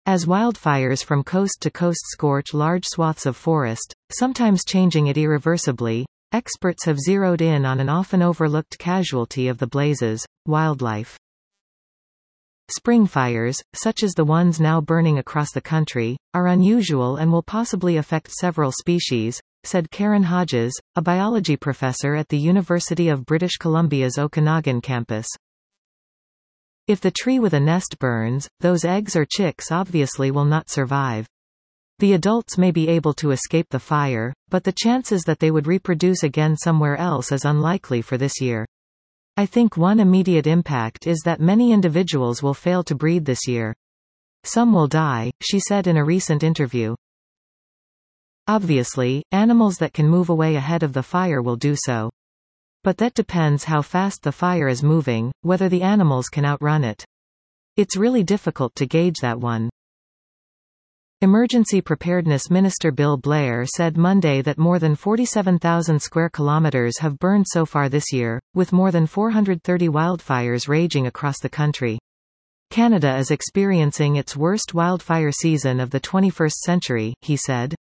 As wildfires from coast to coast scorch large swaths of forest, sometimes changing it irreversibly, experts have zeroed in on an often overlooked casualty of the blazes: wildlife. Spring fires, such as the ones now burning across the country, are unusual and will possibly affect several species, said Karen Hodges, a biology professor at the University of British Columbia's Okanagan campus. If the tree with a nest burns, those eggs or chicks obviously will not survive. The adults may be able to escape the fire, but the chances that they would reproduce again somewhere else is unlikely for this year. I think one immediate impact is that many individuals will fail to breed this year. Some will die, she said in a recent interview. Obviously, animals that can move away ahead of the fire will do so. But that depends how fast the fire is moving, whether the animals can outrun it. It's really difficult to gauge that one. Emergency Preparedness Minister Bill Blair said Monday that more than 47,000 square kilometers have burned so far this year, with more than 430 wildfires raging across the country. Canada is experiencing its worst wildfire season of the 21st century, he said.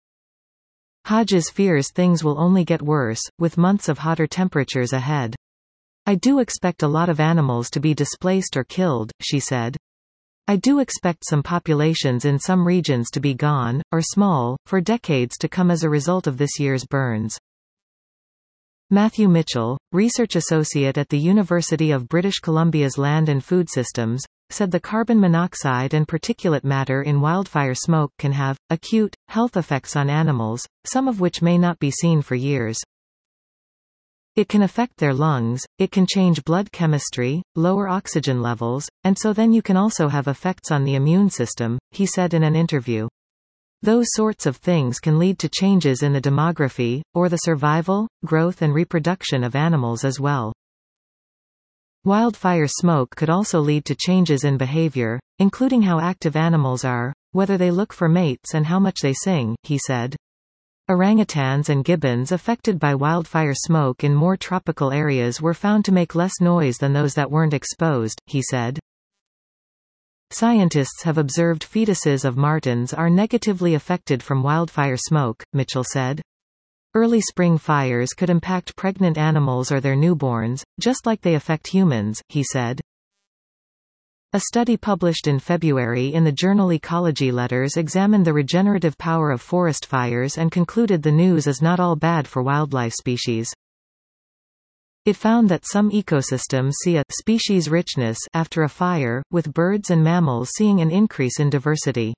Hodges fears things will only get worse, with months of hotter temperatures ahead. I do expect a lot of animals to be displaced or killed, she said. I do expect some populations in some regions to be gone, or small, for decades to come as a result of this year's burns. Matthew Mitchell, research associate at the University of British Columbia's Land and Food Systems, said the carbon monoxide and particulate matter in wildfire smoke can have acute health effects on animals, some of which may not be seen for years. It can affect their lungs, it can change blood chemistry, lower oxygen levels, and so then you can also have effects on the immune system, he said in an interview. Those sorts of things can lead to changes in the demography, or the survival, growth and reproduction of animals as well. Wildfire smoke could also lead to changes in behavior, including how active animals are, whether they look for mates and how much they sing, he said. Orangutans and gibbons affected by wildfire smoke in more tropical areas were found to make less noise than those that weren't exposed, he said. Scientists have observed fetuses of martens are negatively affected from wildfire smoke, Mitchell said. Early spring fires could impact pregnant animals or their newborns, just like they affect humans, he said. A study published in February in the journal Ecology Letters examined the regenerative power of forest fires and concluded the news is not all bad for wildlife species. It found that some ecosystems see a species richness after a fire, with birds and mammals seeing an increase in diversity.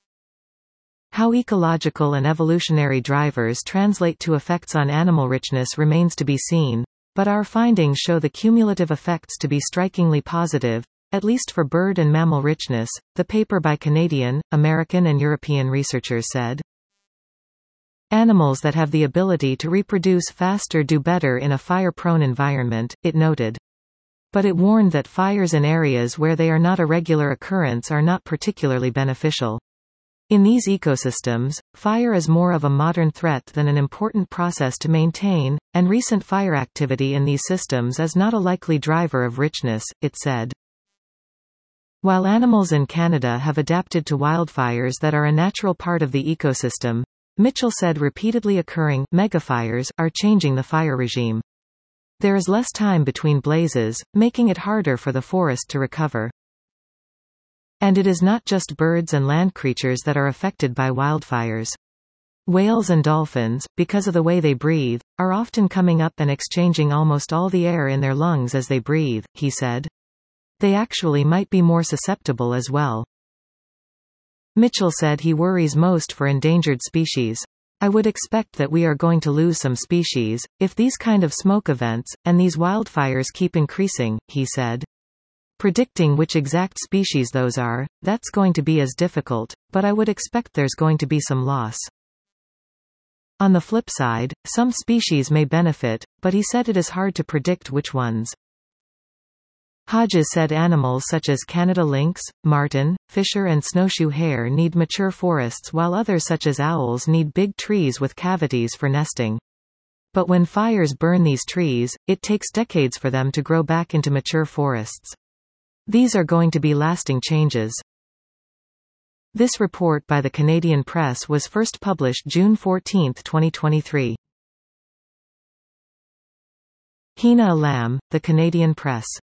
How ecological and evolutionary drivers translate to effects on animal richness remains to be seen, but our findings show the cumulative effects to be strikingly positive, at least for bird and mammal richness, the paper by Canadian, American and European researchers said. Animals that have the ability to reproduce faster do better in a fire-prone environment, it noted. But it warned that fires in areas where they are not a regular occurrence are not particularly beneficial. In these ecosystems, fire is more of a modern threat than an important process to maintain, and recent fire activity in these systems is not a likely driver of richness, it said. While animals in Canada have adapted to wildfires that are a natural part of the ecosystem, Mitchell said repeatedly occurring megafires are changing the fire regime. There is less time between blazes, making it harder for the forest to recover. And it is not just birds and land creatures that are affected by wildfires. Whales and dolphins, because of the way they breathe, are often coming up and exchanging almost all the air in their lungs as they breathe, he said. They actually might be more susceptible as well. Mitchell said he worries most for endangered species. I would expect that we are going to lose some species, if these kind of smoke events, and these wildfires keep increasing, he said. Predicting which exact species those are, that's going to be as difficult, but I would expect there's going to be some loss. On the flip side, some species may benefit, but he said it is hard to predict which ones. Hodges said animals such as Canada lynx, marten, fisher and snowshoe hare need mature forests while others such as owls need big trees with cavities for nesting. But when fires burn these trees, it takes decades for them to grow back into mature forests. These are going to be lasting changes. This report by the Canadian Press was first published June 14, 2023. Hina Alam, The Canadian Press.